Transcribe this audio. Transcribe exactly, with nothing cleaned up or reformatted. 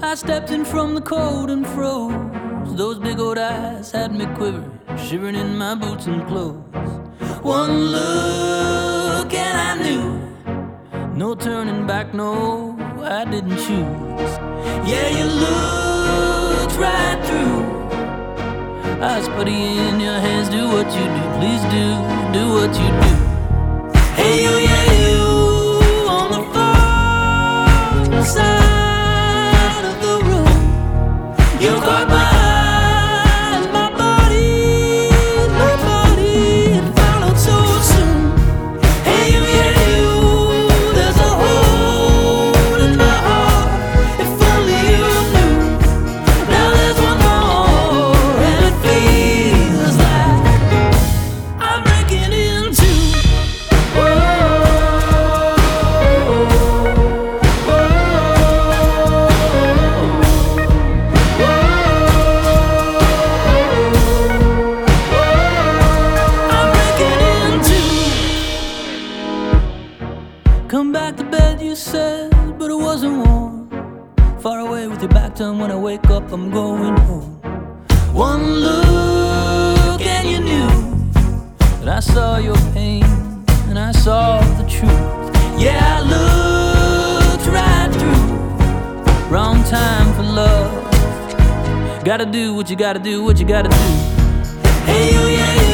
I stepped in from the cold and froze. Those big old eyes had me quivering, shivering in my boots and clothes. One look and I knew, no turning back, no, I didn't choose. Yeah, you looked right through. I was putting in your hands, do what you do, please do, do what you do. Hey you, yeah you, on the far side of the room. You caught my eyes, my body, my body, it followed so soon. Hey you, yeah you, there's a hole in my heart, if only you knew. Now there's one more, and it feels like I'm breaking in two. Come back to bed, you said, but it wasn't warm. Far away with your back turned, when I wake up, I'm going home. One look and you knew that I saw your pain and I saw the truth. Yeah, I looked right through. Wrong time for love. Gotta do what you gotta do, what you gotta do. Hey you, yeah, yeah.